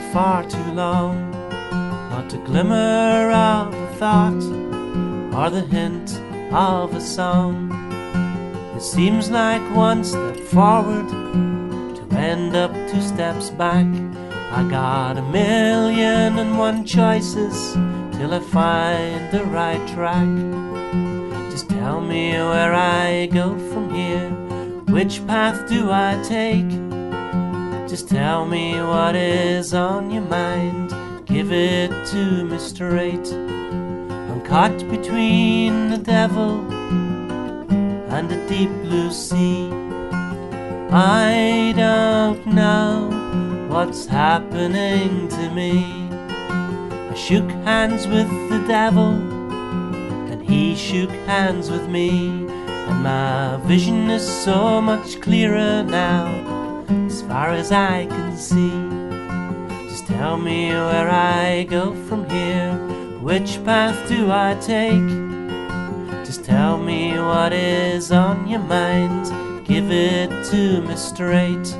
far too long. Not a glimmer of a thought or the hint of a song. It seems like one step forward to end up 2 steps back. I got 1,000,001 choices till I find the right track. Just tell me where I go from here. Which path do I take? Just tell me what is on your mind. Give it to me straight. I'm caught between the devil and the deep blue sea. I don't know what's happening to me. I shook hands with the devil and he shook hands with me. And my vision is so much clearer now, as far as I can see. Just tell me where I go from here. Which path do I take? Just tell me what is on your mind. Give it to me straight.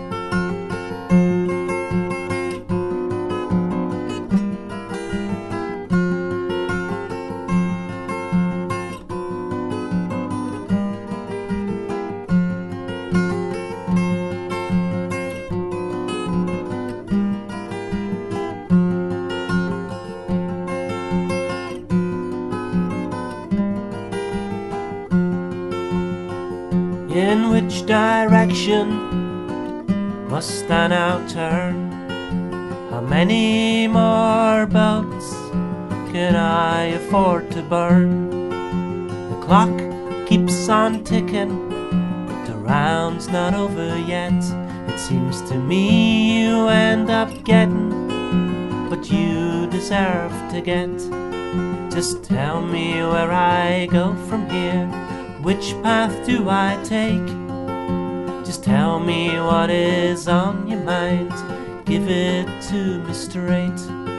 In which direction must I now turn? How many more boats can I afford to burn? The clock keeps on ticking, but the round's not over yet. It seems to me you end up getting what you deserve to get. Just tell me where I go from here. Which path do I take? Just tell me what is on your mind. Give it to me straight.